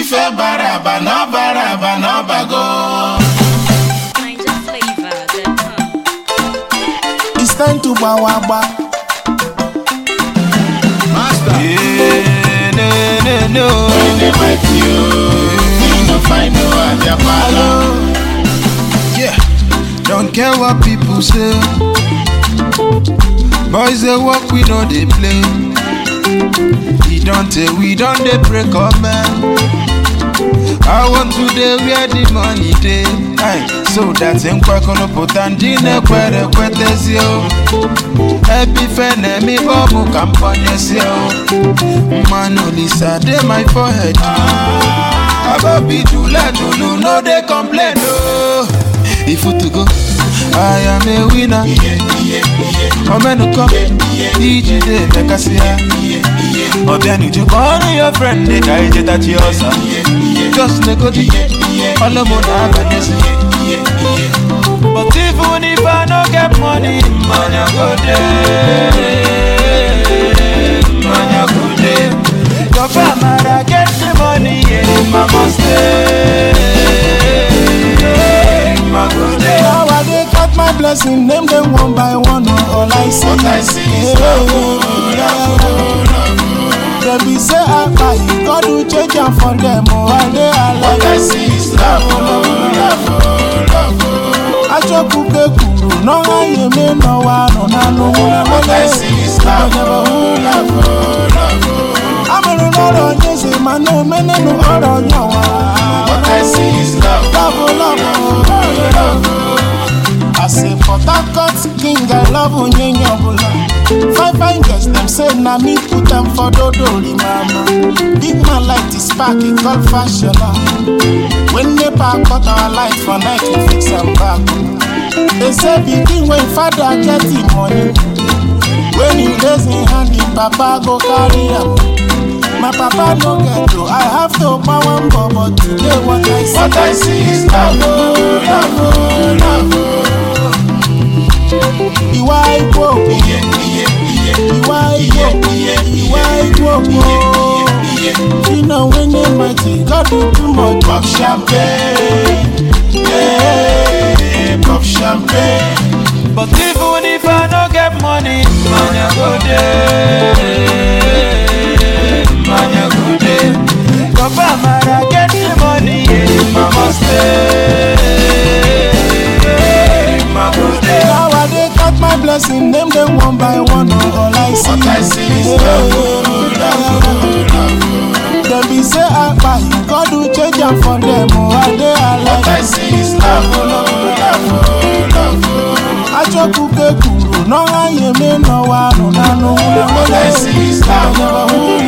Ife baraba no bago. It's time to bawaba. Master. No. When they fight you, you no find no other palo. Yeah, don't care what people say. Boys they walk, we know they play. We don't they break up, man. I want to day where the money day. Aye, so that's in Quacono Potandine, where the quetes yo. Happy fan, me bobu campagnes yo. Manolisa, they my forehead. Ababi Jula, Julu, no, they complain, no. If you to go, I am a winner. Omenuko, EJ, make us here. Or then you call your friend, they die that you also. Just negotiate, all the money. But even if I don't get money, money go there. Money go there. Your family get the money, my must Now I dey cut my blessing, name them one by one. All I see, What I see is love. They be say I buy, God do change and for them. Oh, I dey alive. What I see is love. I just cook a kuru, no I me no one, no no. What I see is love. I'm a no no yes, man, no man, no other no. What I see is love. I say for that God's king, I love Unyanyabula. Fine girls, them say na me put them for Dodori mama. Big man like this spark, it call fashion. When they pack out our light for night, we fix them back. They say begin when father get him money. When he lays in hand, him papa go carry him. My papa no get to, I have to buy one but today what I see. What I see is love. Ìwà ìgbò, ìwà ìgbò, you know when they mighty, God do too much. Pop champagne, yeah, pop champagne. But even if I don't get money, money go there. Money go there. Papa Mara get the money, yeah, must my go there. Now I dey cut my blessing, name them one by one. All I see, What I see is love. They be say I buy, God do change and for them. Oh, I dey alive. What I see is love. I just cook a kuru, no I me no one, no. What I see is love.